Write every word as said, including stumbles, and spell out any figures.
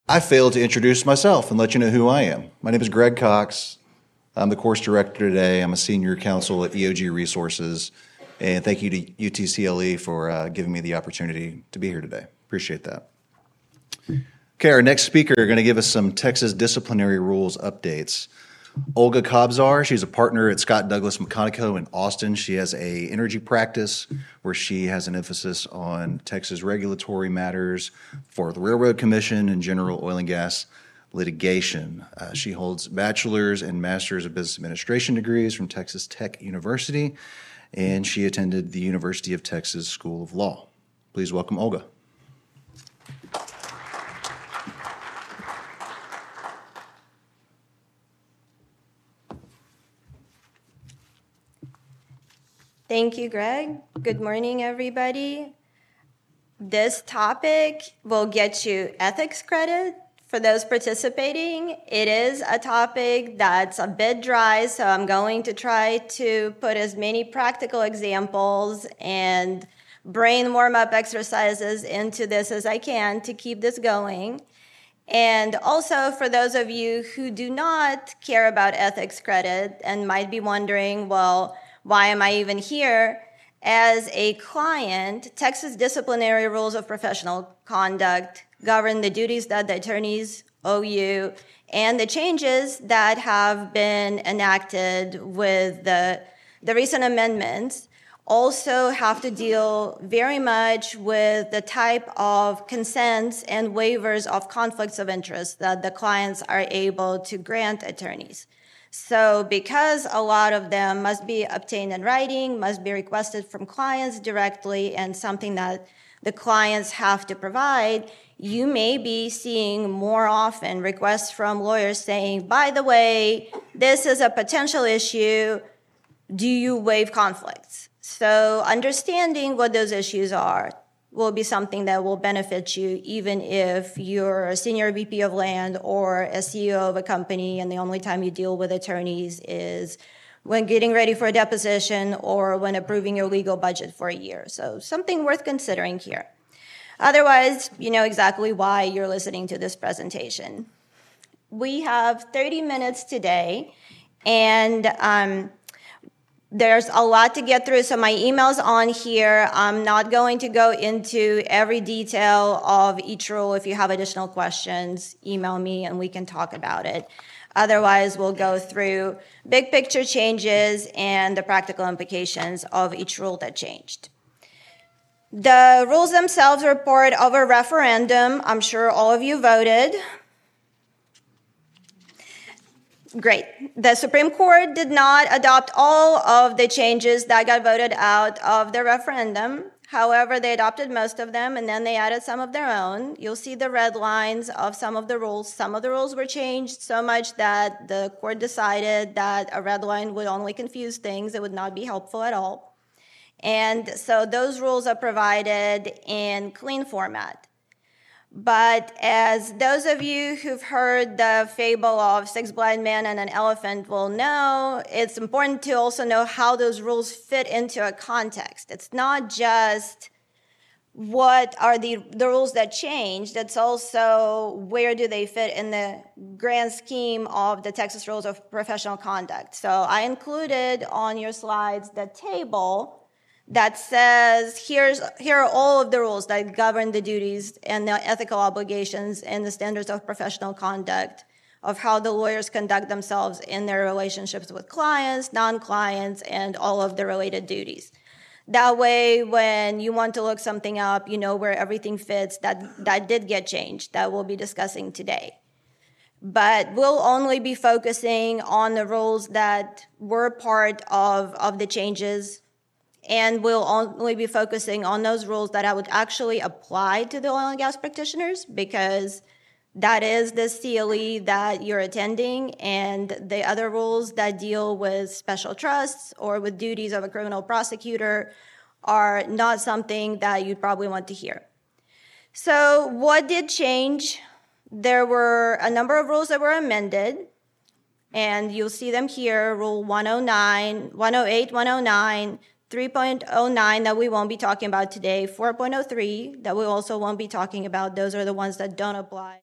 I failed to introduce myself and let you know who I am. My name is Greg Cox. I'm the course director today. I'm a senior counsel at E O G Resources. And thank you to U T C L E for uh, giving me the opportunity to be here today. Appreciate that. Okay, our next speaker is going to give us some Texas disciplinary rules updates. Olga Kobzar, she's a partner at Scott Douglas McConaughey in Austin. She has a energy practice where she has an emphasis on Texas regulatory matters for the Railroad Commission and general oil and gas litigation. Uh, she holds bachelor's and master's of business administration degrees from Texas Tech University, and she attended the University of Texas School of Law. Please welcome Olga. Thank you, Greg. Good morning, everybody. This topic will get you ethics credit for those participating. It is a topic that's a bit dry, so I'm going to try to put as many practical examples and brain warm-up exercises into this as I can to keep this going. And also, for those of you who do not care about ethics credit and might be wondering, well, why am I even here? As a client, Texas disciplinary rules of professional conduct govern the duties that the attorneys owe you and the changes that have been enacted with the, the recent amendments also have to deal very much with the type of consents and waivers of conflicts of interest that the clients are able to grant attorneys. So because a lot of them must be obtained in writing, must be requested from clients directly, and something that the clients have to provide, you may be seeing more often requests from lawyers saying, by the way, this is a potential issue. Do you waive conflicts? So understanding what those issues are will be something that will benefit you even if you're a senior V P of land or a C E O of a company and the only time you deal with attorneys is when getting ready for a deposition or when approving your legal budget for a year. So something worth considering here. Otherwise, you know exactly why you're listening to this presentation. We have thirty minutes today, and um, there's a lot to get through, so my email's on here. I'm not going to go into every detail of each rule. If you have additional questions, email me and we can talk about it. Otherwise, we'll go through big picture changes and the practical implications of each rule that changed. The rules themselves are part of a referendum. I'm sure all of you voted. Great. The Supreme Court did not adopt all of the changes that got voted out of the referendum. However, they adopted most of them, and then they added some of their own. You'll see the red lines of some of the rules. Some of the rules were changed so much that the court decided that a red line would only confuse things. It would not be helpful at all. And so those rules are provided in clean format. But as those of you who've heard the fable of six blind men and an elephant will know, it's important to also know how those rules fit into a context. It's not just what are the, the rules that changed, it's also where do they fit in the grand scheme of the Texas Rules of Professional Conduct. So I included on your slides the table that says here's here are all of the rules that govern the duties and the ethical obligations and the standards of professional conduct of how the lawyers conduct themselves in their relationships with clients, non-clients, and all of the related duties. That way, when you want to look something up, you know where everything fits that, that did get changed, that we'll be discussing today. But we'll only be focusing on the rules that were part of, of the changes, and we'll only be focusing on those rules that I would actually apply to the oil and gas practitioners, because that is the C L E that you're attending, and the other rules that deal with special trusts or with duties of a criminal prosecutor are not something that you'd probably want to hear. So what did change? There were a number of rules that were amended, and you'll see them here, Rule one oh nine, one oh eight, one oh nine, three point oh nine that we won't be talking about today, four point oh three that we also won't be talking about. Those are the ones that don't apply.